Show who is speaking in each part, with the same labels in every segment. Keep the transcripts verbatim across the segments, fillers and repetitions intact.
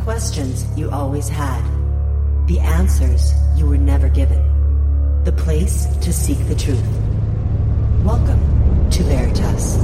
Speaker 1: questions you always had. The answers you were never given. The place to seek the truth. Welcome to Veritas.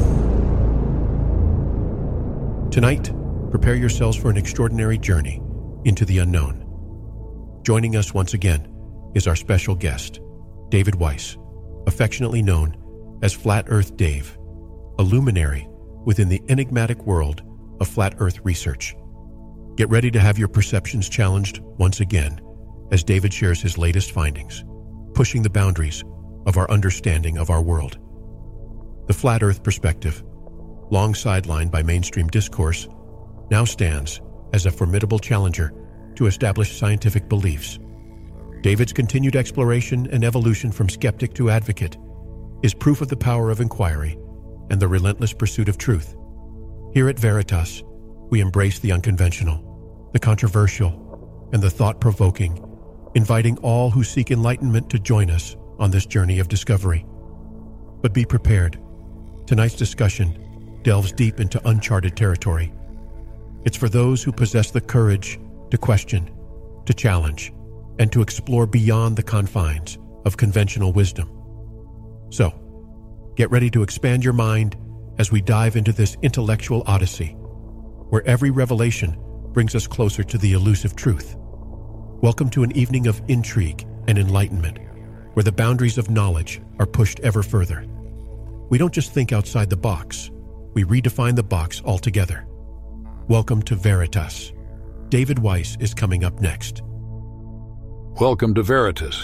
Speaker 2: Tonight, prepare yourselves for an extraordinary journey into the unknown. Joining us once again is our special guest, David Weiss, affectionately known as Flat Earth Dave, a luminary within the enigmatic world of flat Earth research. Get ready to have your perceptions challenged once again as David shares his latest findings, pushing the boundaries of our understanding of our world. The Flat Earth perspective, long sidelined by mainstream discourse, now stands as a formidable challenger to established scientific beliefs. David's continued exploration and evolution from skeptic to advocate is proof of the power of inquiry and the relentless pursuit of truth. Here at Veritas, we embrace the unconventional, the controversial, and the thought-provoking, inviting all who seek enlightenment to join us on this journey of discovery. But be prepared. Tonight's discussion delves deep into uncharted territory. It's for those who possess the courage to question, to challenge, and to explore beyond the confines of conventional wisdom. So, get ready to expand your mind as we dive into this intellectual odyssey, where every revelation brings us closer to the elusive truth. Welcome to an evening of intrigue and enlightenment, where the boundaries of knowledge are pushed ever further. We don't just think outside the box, we redefine the box altogether. Welcome to Veritas. David Weiss is coming up next.
Speaker 3: Welcome to Veritas.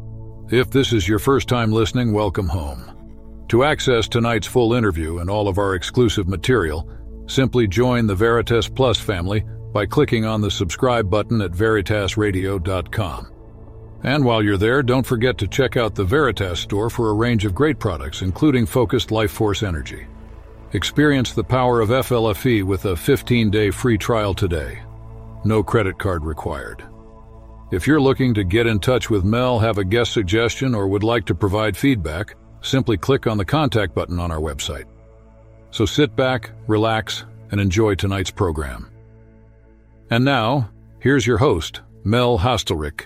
Speaker 3: If this is your first time listening, welcome home. To access tonight's full interview and all of our exclusive material, simply join the Veritas Plus family by clicking on the subscribe button at veritas radio dot com. And while you're there, don't forget to check out the Veritas store for a range of great products, including focused Life Force Energy. Experience the power of F L F E with a fifteen-day free trial today. No credit card required. If you're looking to get in touch with Mel, have a guest suggestion, or would like to provide feedback, simply click on the contact button on our website. So sit back, relax, and enjoy tonight's program. And now, here's your host, Mel Hostelrick.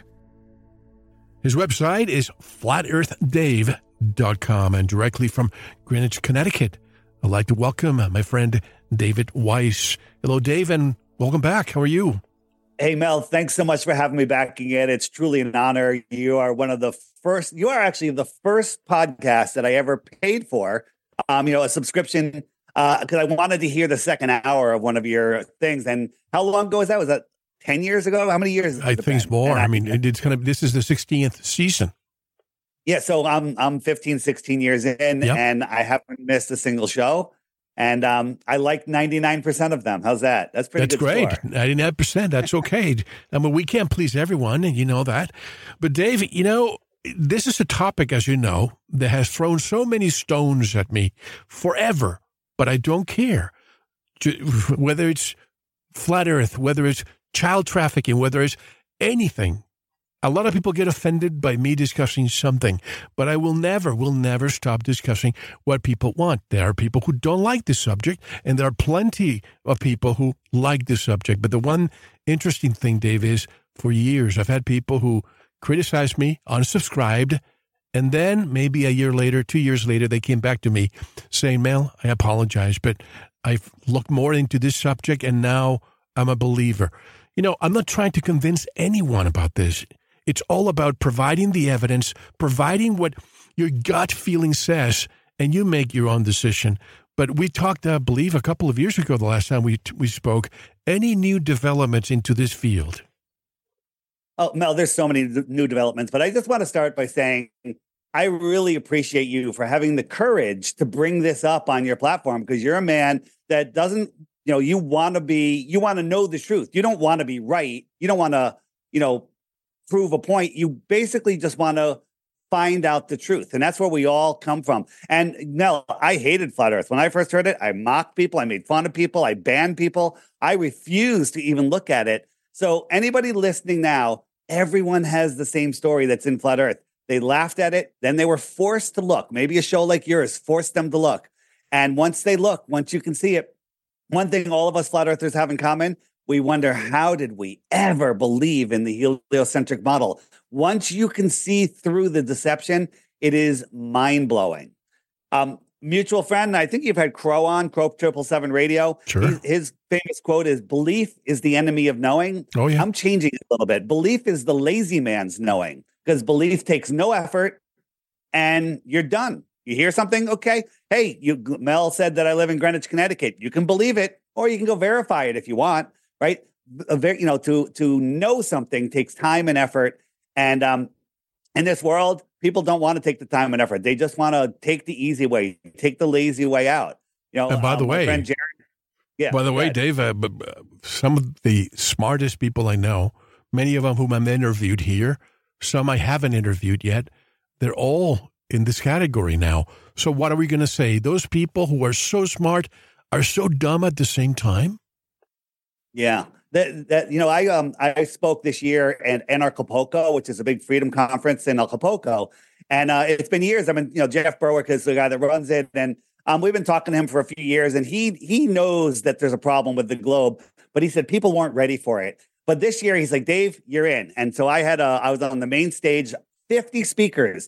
Speaker 2: His website is flat earth dave dot com, and directly from Greenwich, Connecticut, I'd like to welcome my friend David Weiss. Hello, Dave, and welcome back. How are you?
Speaker 4: Hey, Mel, thanks so much for having me back again. It's truly an honor. You are one of the first, you are actually the first podcast that I ever paid for, um, you know, a subscription, because uh, I wanted to hear the second hour of one of your things. And how long ago was that? Was that ten years ago? How many years?
Speaker 2: I think it's more. I, I mean, it's kind of, this is the sixteenth season.
Speaker 4: Yeah. So I'm, I'm fifteen, sixteen years in, yep. And I haven't missed a single show. And um, I like ninety-nine percent of them. How's that? That's pretty
Speaker 2: That's
Speaker 4: good.
Speaker 2: That's great.
Speaker 4: Score.
Speaker 2: ninety-nine percent. That's okay. I mean, we can't please everyone, and you know that. But Dave, you know, this is a topic, as you know, that has thrown so many stones at me forever, but I don't care. Whether it's flat Earth, whether it's child trafficking, whether it's anything. A lot of people get offended by me discussing something, but I will never, will never stop discussing what people want. There are people who don't like the subject, and there are plenty of people who like the subject. But the one interesting thing, Dave, is for years I've had people who criticized me, unsubscribed, and then maybe a year later, two years later, they came back to me saying, Mel, I apologize, but I've looked more into this subject, and now I'm a believer. You know, I'm not trying to convince anyone about this. It's all about providing the evidence, providing what your gut feeling says, and you make your own decision. But we talked, I believe, a couple of years ago, the last time we we spoke, any new developments into this field?
Speaker 4: Oh, Mel, there's so many new developments, but I just want to start by saying I really appreciate you for having the courage to bring this up on your platform, because you're a man that doesn't, you know, you want to be, you want to know the truth. You don't want to be right. You don't want to, you know, prove a point. You basically just want to find out the truth. And that's where we all come from. And Mel, I hated flat Earth. When I first heard it, I mocked people. I made fun of people. I banned people. I refused to even look at it. So anybody listening now, everyone has the same story that's in flat Earth. They laughed at it. Then they were forced to look. Maybe a show like yours forced them to look. And once they look, once you can see it, one thing all of us flat earthers have in common, we wonder, how did we ever believe in the heliocentric model? Once you can see through the deception, it is mind-blowing. Um, mutual friend, I think you've had Crow on, Crow triple seven Radio.
Speaker 2: Sure.
Speaker 4: His, his famous quote is, belief is the enemy of knowing.
Speaker 2: Oh, yeah.
Speaker 4: I'm changing it a little bit. Belief is the lazy man's knowing, because belief takes no effort and you're done. You hear something? Okay. Hey, you, Mel said that I live in Greenwich, Connecticut. You can believe it, or you can go verify it if you want, right? A very, you know, to, to know something takes time and effort. And um, in this world, people don't want to take the time and effort. They just want to take the easy way, take the lazy way out. You know,
Speaker 2: and by
Speaker 4: um,
Speaker 2: the
Speaker 4: my
Speaker 2: way,
Speaker 4: friend Jared, yeah,
Speaker 2: by the way,
Speaker 4: ahead.
Speaker 2: Dave, uh, some of the smartest people I know, many of them whom I'm interviewed here, some I haven't interviewed yet, they're all in this category now. So what are we going to say? Those people who are so smart are so dumb at the same time?
Speaker 4: Yeah. That, that you know, I um I spoke this year at Anarchapulco, which is a big freedom conference in Acapulco, and uh, it's been years. I mean, you know, Jeff Berwick is the guy that runs it, and um we've been talking to him for a few years, and he he knows that there's a problem with the globe, but he said people weren't ready for it. But this year, he's like, Dave, you're in, and so I had a I was on the main stage, fifty speakers.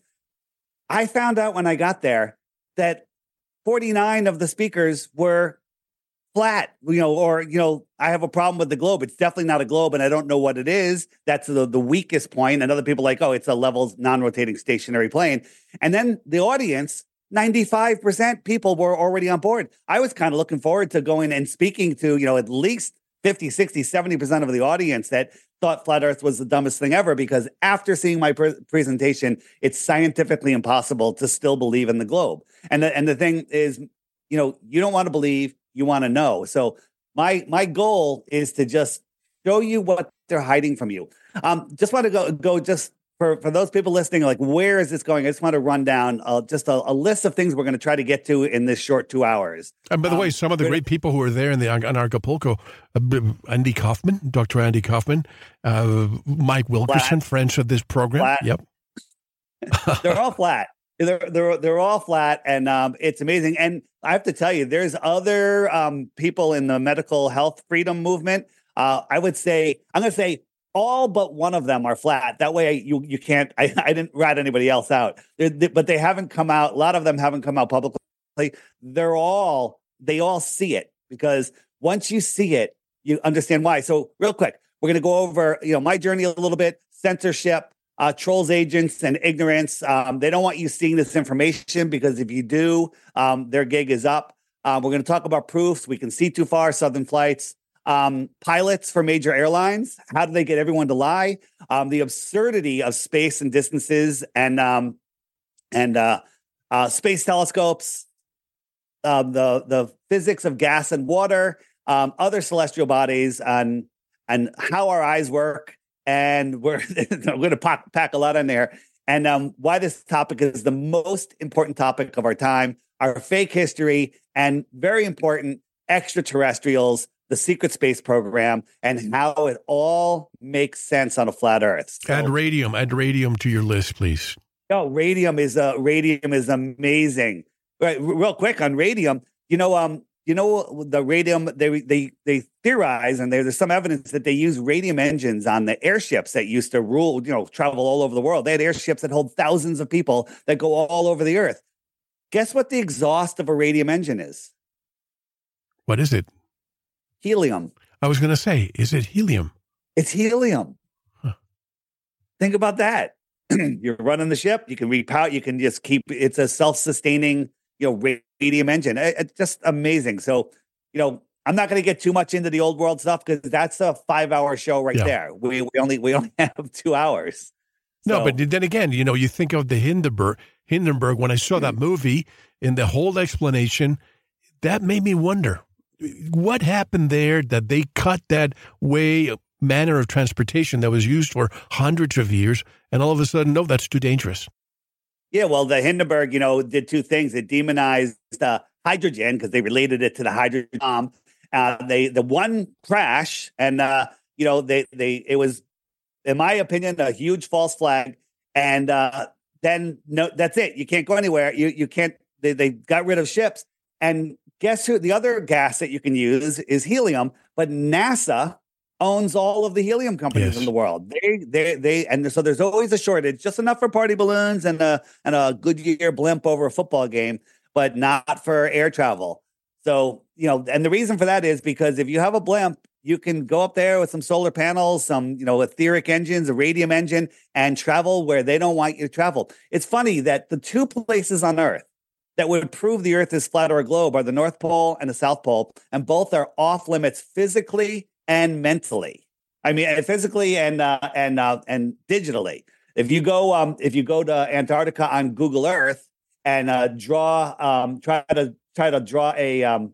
Speaker 4: I found out when I got there that forty-nine of the speakers were flat, you know, or, you know, I have a problem with the globe. It's definitely not a globe, and I don't know what it is. That's the, the weakest point. And other people like, oh, it's a level non-rotating stationary plane. And then the audience, ninety-five percent people were already on board. I was kind of looking forward to going and speaking to, you know, at least fifty, sixty, seventy percent of the audience that thought flat Earth was the dumbest thing ever, because after seeing my pre- presentation, it's scientifically impossible to still believe in the globe. And the, and the thing is, you know, you don't want to believe, you want to know. So my my goal is to just show you what they're hiding from you. Um, just want to go go just for, for those people listening, like, where is this going? I just want to run down uh, just a, a list of things we're going to try to get to in this short two hours.
Speaker 2: And by the um, way, some of the great people who are there in the Anarchapulco, uh, Andy Kaufman, Doctor Andy Kaufman, uh, Mike Wilkerson, flat. friends of this program.
Speaker 4: Flat.
Speaker 2: Yep.
Speaker 4: They're all flat. They're they're they're all flat, and um, it's amazing. And I have to tell you, there's other um, people in the medical health freedom movement. Uh, I would say I'm going to say all but one of them are flat. That way, I, you you can't. I, I didn't rat anybody else out, they, but they haven't come out. A lot of them haven't come out publicly. They're all they all see it, because once you see it, you understand why. So real quick, we're going to go over you know my journey a little bit. Censorship. Uh, trolls, agents, and ignorance. Um, they don't want you seeing this information, because if you do, um, their gig is up. Uh, we're going to talk about proofs. We can see too far, Southern flights, um, pilots for major airlines. How do they get everyone to lie? Um, the absurdity of space and distances, and um, and uh, uh, space telescopes. Uh, the the physics of gas and water, um, other celestial bodies, and and how our eyes work. And we're, we're going to pack, pack a lot in there. And um, why this topic is the most important topic of our time, our fake history, and very important, extraterrestrials, the secret space program, and how it all makes sense on a flat Earth. So,
Speaker 2: add radium, add radium to your list, please.
Speaker 4: No, radium is uh, radium is amazing. Right, real quick on radium, you know, um, you know the radium. They they they theorize, and there's some evidence that they use radium engines on the airships that used to rule, you know, travel all over the world. They had airships that hold thousands of people that go all over the Earth. Guess what the exhaust of a radium engine is?
Speaker 2: What is it?
Speaker 4: Helium.
Speaker 2: I was going to say, is it helium?
Speaker 4: It's helium. Huh. Think about that. You're running the ship. You can repower. You can just keep. It's a self-sustaining, you know, radium engine. It's just amazing. So, you know, I'm not going to get too much into the old world stuff, because that's a five-hour show right yeah. there. We we only we only have two hours.
Speaker 2: No,
Speaker 4: so,
Speaker 2: but then again, you know, you think of the Hindenburg. Hindenburg. When I saw that movie and the whole explanation, that made me wonder what happened there. That they cut that way manner of transportation that was used for hundreds of years, and all of a sudden, no, that's too dangerous.
Speaker 4: Yeah, well, the Hindenburg, you know, did two things. It demonized uh, hydrogen, because they related it to the hydrogen bomb. Uh, they the one crash, and uh, you know, they they it was, in my opinion, a huge false flag. And uh, then no, that's it. You can't go anywhere. You you can't. They they got rid of ships. And guess who? The other gas that you can use is helium. But NASA owns all of the helium companies
Speaker 2: Yes.
Speaker 4: in the world. They, they, they, and so there's always a shortage, just enough for party balloons and a and a Goodyear blimp over a football game, but not for air travel. So, you know, and the reason for that is because if you have a blimp, you can go up there with some solar panels, some, you know, etheric engines, a radium engine, and travel where they don't want you to travel. It's funny that the two places on Earth that would prove the Earth is flat or a globe are the North Pole and the South Pole, and both are off limits physically and mentally. I mean, physically and uh, and uh, and digitally. If you go, um, if you go to Antarctica on Google Earth and uh, draw, um, try to try to draw a um,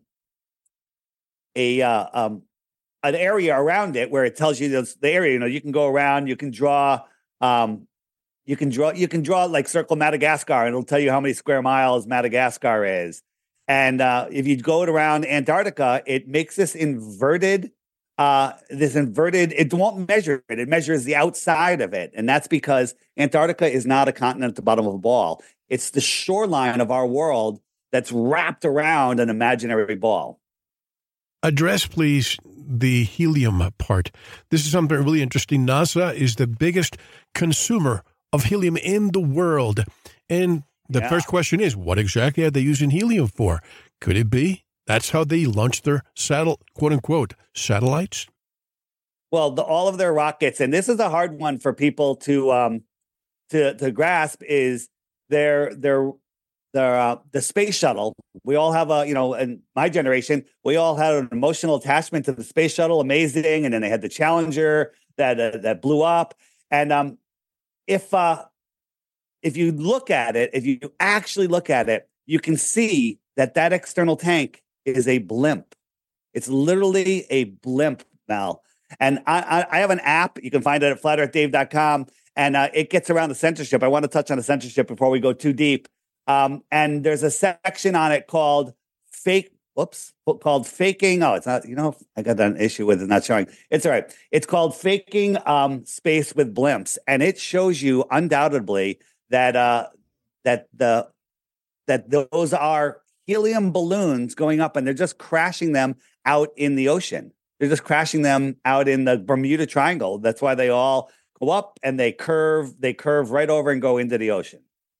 Speaker 4: a uh, um, an area around it where it tells you the, the area. You know, you can go around. You can draw. Um, you can draw. You can draw like circle Madagascar, and it'll tell you how many square miles Madagascar is. And uh, if you go around Antarctica, it makes this inverted. Uh, this inverted. It won't measure it. It measures the outside of it, and that's because Antarctica is not a continent at the bottom of a ball. It's the shoreline of our world that's wrapped around an imaginary ball.
Speaker 2: Address, please, the helium part. This is something really interesting. NASA is the biggest consumer of helium in the world. And the
Speaker 4: Yeah.
Speaker 2: first question is, what exactly are they using helium for? Could it be that's how they launch their satel- quote-unquote satellites?
Speaker 4: Well, the, all of their rockets, and this is a hard one for people to um, to to grasp, is their their their uh, the space shuttle. We all have a, you know, in my generation, we all had an emotional attachment to the space shuttle, amazing, and then they had the Challenger that uh, that blew up. And um, if uh, if you look at it, if you actually look at it, you can see that that external tank is a blimp. It's literally a blimp, Mel. And I, I, I have an app. You can find it at flat earth dave dot com, and uh, it gets around the censorship. I want to touch on the censorship before we go too deep. Um, and there's a section on it called fake. Whoops, called faking. Oh, it's not. You know, I got an issue with it not showing. It's all right. It's called faking um, space with blimps, and it shows you undoubtedly that uh, that the that those are helium balloons going up, and they're just crashing them out in the ocean. They're just crashing them out in the Bermuda Triangle. That's why they all go up and they curve. They curve right over and go into the ocean.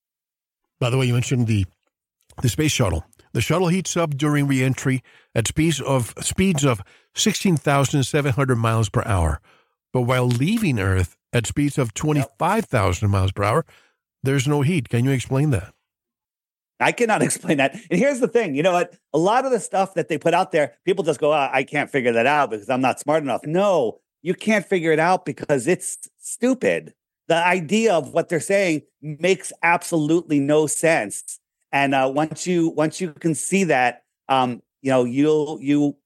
Speaker 2: By the way, you mentioned the the space shuttle. The shuttle heats up during reentry at speeds of speeds of sixteen thousand seven hundred miles per hour. But while leaving Earth at speeds of twenty-five thousand miles per hour, there's no heat. Can you explain that?
Speaker 4: I cannot explain that. And here's the thing. You know what? A lot of the stuff that they put out there, people just go, oh, I can't figure that out because I'm not smart enough. No, you can't figure it out because it's stupid. The idea of what they're saying makes absolutely no sense. And uh, once you once you can see that, um, you know, you'll you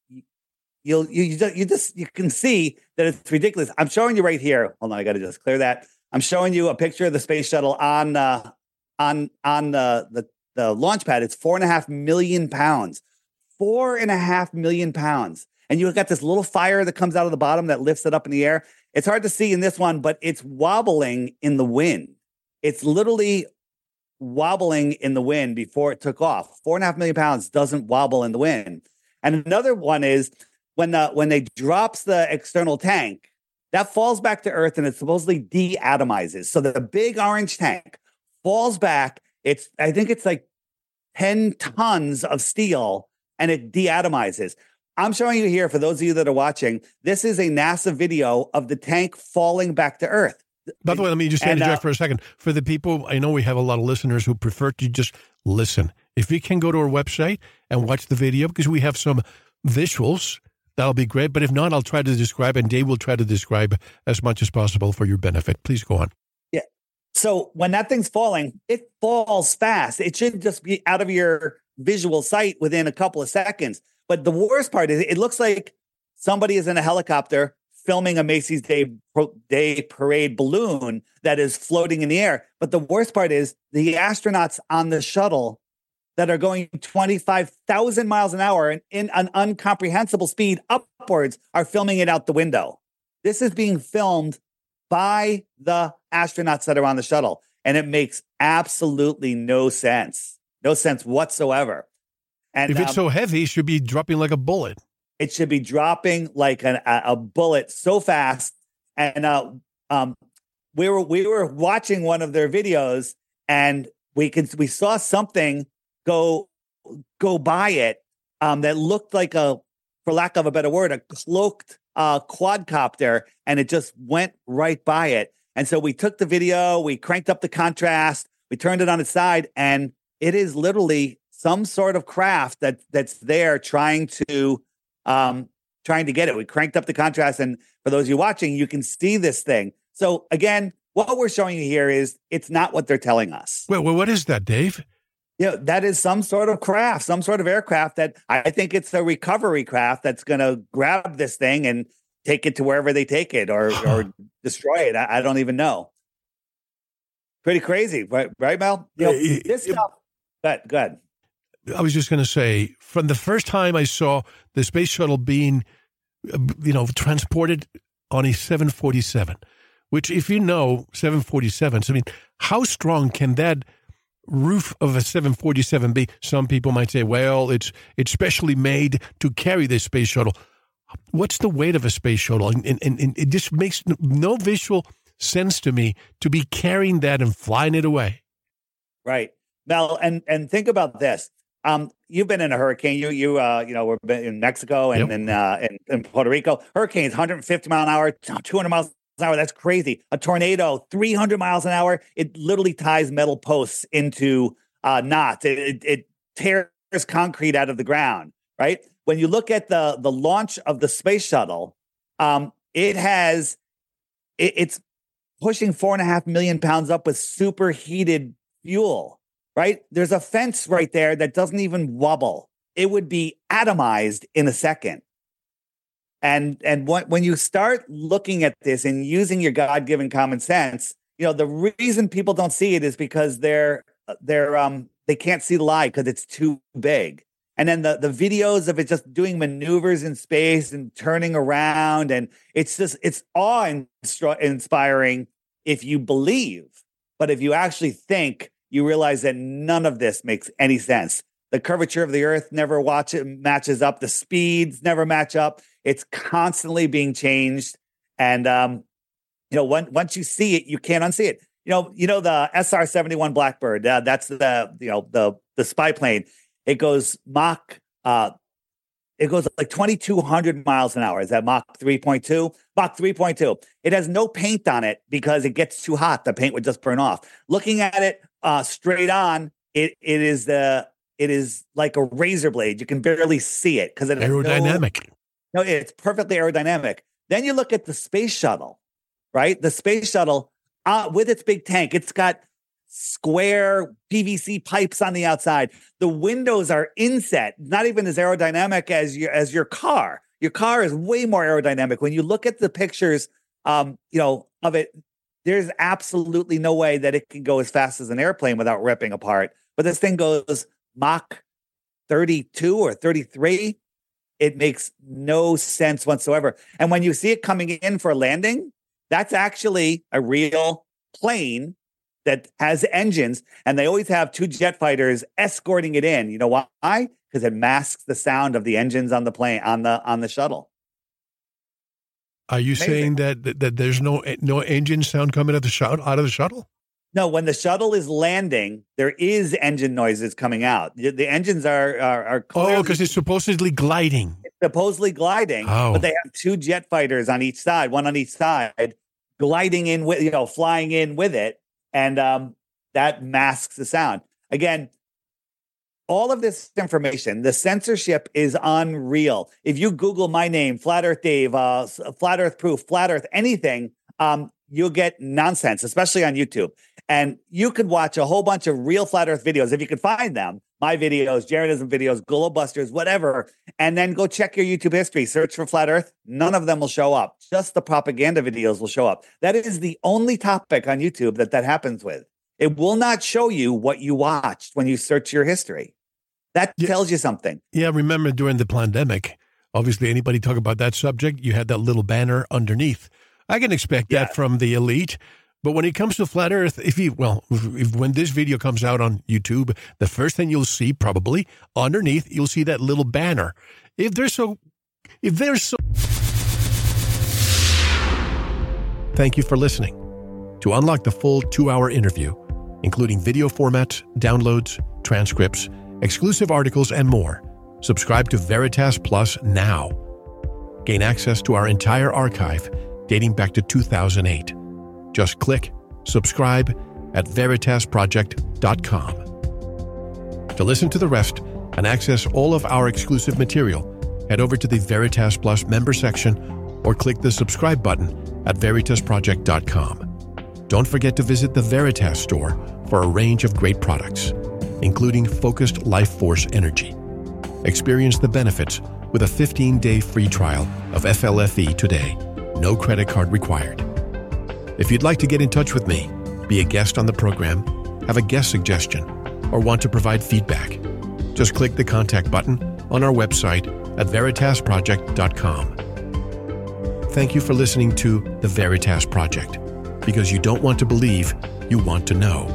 Speaker 4: you'll you you just, you just you can see that it's ridiculous. I'm showing you right here. Hold on, I got to just clear that. I'm showing you a picture of the space shuttle on uh, on on the, the the launch pad. It's four and a half million pounds, four and a half million pounds, and you've got this little fire that comes out of the bottom that lifts it up in the air. It's hard to see in this one, but it's wobbling in the wind. It's literally wobbling in the wind before it took off. Four and a half million pounds doesn't wobble in the wind. And another one is when the when they drops the external tank, that falls back to Earth and it supposedly de-atomizes. So the big orange tank falls back. It's I think it's like ten tons of steel, and it de-atomizes. I'm showing you here, for those of you that are watching, this is a NASA video of the tank falling back to Earth.
Speaker 2: By the way, let me just
Speaker 4: And,
Speaker 2: interject
Speaker 4: uh,
Speaker 2: for a second. For the people, I know we have a lot of listeners who prefer to just listen. If you can go to our website and watch the video, because we have some visuals, that'll be great. But if not, I'll try to describe, and Dave will try to describe as much as possible for your benefit. Please go on.
Speaker 4: Yeah. So when that thing's falling, it falls fast. It should just be out of your visual sight within a couple of seconds. But the worst part is it looks like somebody is in a helicopter filming a Macy's Day, Day Parade balloon that is floating in the air. But the worst part is the astronauts on the shuttle that are going twenty-five thousand miles an hour and in an incomprehensible speed upwards are filming it out the window. This is being filmed by the astronauts that are on the shuttle, and it makes absolutely no sense. No sense whatsoever. And
Speaker 2: If it's
Speaker 4: um,
Speaker 2: so heavy, it should be dropping like a bullet.
Speaker 4: it should be dropping like an, a, a bullet so fast. And uh, um, we were we were watching one of their videos, and we could we saw something go go by it um, that looked like a, for lack of a better word, a cloaked uh, quadcopter, and it just went right by it. And so we took the video, we cranked up the contrast, we turned it on its side, and it is literally some sort of craft that that's there trying to um, trying to get it. We cranked up the contrast, and for those of you watching, you can see this thing. So again, what we're showing you here is it's not what they're telling us.
Speaker 2: Well, well what is that, Dave?
Speaker 4: Yeah, you know, that is some sort of craft, some sort of aircraft that I think it's a recovery craft that's going to grab this thing and take it to wherever they take it or or destroy it. I, I don't even know. Pretty crazy, right, right Mel? You know, uh, this uh, stuff, good, good.
Speaker 2: I was just going to say, from the first time I saw the space shuttle being, you know, transported on a seven forty-seven, which if you know seven forty-sevens, I mean, how strong can that roof of a seven forty-seven be? Some people might say, well, it's it's specially made to carry this space shuttle. What's the weight of a space shuttle? And, and, and it just makes no visual sense to me to be carrying that and flying it away.
Speaker 4: Right. Mel, and and think about this. Um, you've been in a hurricane. You you uh you know we've been in Mexico and in uh in, in Puerto Rico. Hurricanes, one hundred fifty mile an hour, two hundred miles an hour. That's crazy. A tornado, three hundred miles an hour. It literally ties metal posts into uh, knots. It, it, it tears concrete out of the ground. Right. When you look at the the launch of the space shuttle, um, it has it, it's pushing four and a half million pounds up with superheated fuel. Right? There's a fence right there that doesn't even wobble. It would be atomized in a second. And and what, when you start looking at this and using your God-given common sense, you know, the reason people don't see it is because they're they're um they can't see the light because it's too big. And then the the videos of it just doing maneuvers in space and turning around, and it's just it's awe-inspiring if you believe, but if you actually think, you realize that none of this makes any sense. The curvature of the Earth never watch it matches up. The speeds never match up. It's constantly being changed. And, um, you know, when, once you see it, you can't unsee it. You know, you know, the S R seventy-one Blackbird, uh, that's the, you know, the, the spy plane. It goes Mach, uh, it goes like twenty-two hundred miles an hour. Is that Mach three point two? Mach three point two. It has no paint on it because it gets too hot. The paint would just burn off. Looking at it uh, straight on, it it is the it is like a razor blade. You can barely see it because it has
Speaker 2: aerodynamic.
Speaker 4: No, no, it's perfectly aerodynamic. Then you look at the space shuttle, right? The space shuttle uh, with its big tank. It's got square P V C pipes on the outside. The windows are inset, not even as aerodynamic as your as your car. Your car is way more aerodynamic. When you look at the pictures, um, you know, of it, there's absolutely no way that it can go as fast as an airplane without ripping apart. But this thing goes Mach thirty-two or thirty-three. It makes no sense whatsoever. And when you see it coming in for landing, that's actually a real plane that has engines, and they always have two jet fighters escorting it in. You know why? Because it masks the sound of the engines on the plane, on the on the shuttle.
Speaker 2: Are you
Speaker 4: Amazing.
Speaker 2: saying that, that that there's no no engine sound coming out of the shuttle? Out of the shuttle?
Speaker 4: No, when the shuttle is landing, there is engine noises coming out. The, the engines are are, are
Speaker 2: oh, because it's supposedly gliding.
Speaker 4: It's supposedly gliding,
Speaker 2: oh.
Speaker 4: But they have two jet fighters on each side, one on each side, gliding in with you know, flying in with it. And um, that masks the sound. Again, all of this information, the censorship is unreal. If you Google my name, Flat Earth Dave, uh, Flat Earth Proof, Flat Earth, anything, um, you'll get nonsense, especially on YouTube. And you could watch a whole bunch of real Flat Earth videos, if you could find them, my videos, Jaredism videos, Globusters, whatever, and then go check your YouTube history, search for Flat Earth. None of them will show up. Just the propaganda videos will show up. That is the only topic on YouTube that that happens with. It will not show you what you watched when you search your history. That yeah. tells you something.
Speaker 2: Yeah, remember during the pandemic, obviously anybody talk about that subject, you had that little banner underneath. I can expect yeah. that from the elite. But when it comes to Flat Earth, if you, well, if, when this video comes out on YouTube, the first thing you'll see probably underneath, you'll see that little banner. If they're so If there's so... Thank you for listening. To unlock the full two-hour interview, including video formats, downloads, transcripts, exclusive articles, and more, subscribe to Veritas Plus now. Gain access to our entire archive dating back to two thousand eight. Just click subscribe at veritas project dot com. To listen to the rest and access all of our exclusive material, head over to the Veritas Plus member section or click the subscribe button at veritas project dot com. Don't forget to visit the Veritas store for a range of great products, including focused Life Force Energy. Experience the benefits with a fifteen-day free trial of F L F E today. No credit card required. If you'd like to get in touch with me, be a guest on the program, have a guest suggestion, or want to provide feedback, just click the contact button on our website at veritas project dot com. Thank you for listening to The Veritas Project, because you don't want to believe, you want to know.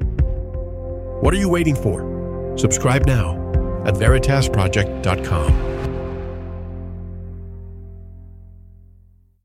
Speaker 2: What are you waiting for? Subscribe now at veritas project dot com.